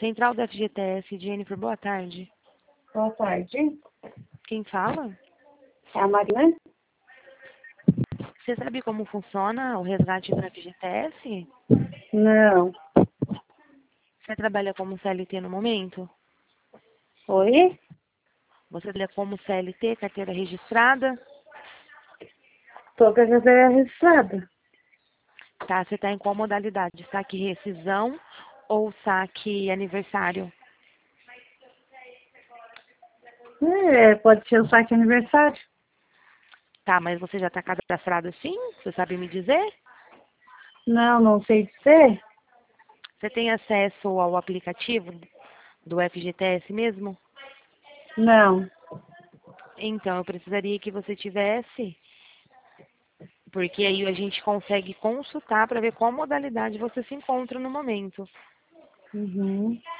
Central da FGTS, Jennifer, boa tarde. Boa tarde. Quem fala? É a Marina? Você sabe como funciona o resgate da FGTS? Não. Você trabalha como CLT no momento? Oi? Você trabalha como CLT, carteira registrada? Tô com a carteira registrada. Tá, você está em qual modalidade? Saque rescisão ou saque aniversário? Pode ser o saque aniversário? Tá, mas você já está cadastrado sim? Você sabe me dizer? Não, não sei dizer. Você tem acesso ao aplicativo do FGTS mesmo? Não. Então, eu precisaria que você tivesse, porque aí a gente consegue consultar para ver qual modalidade você se encontra no momento. Uhum.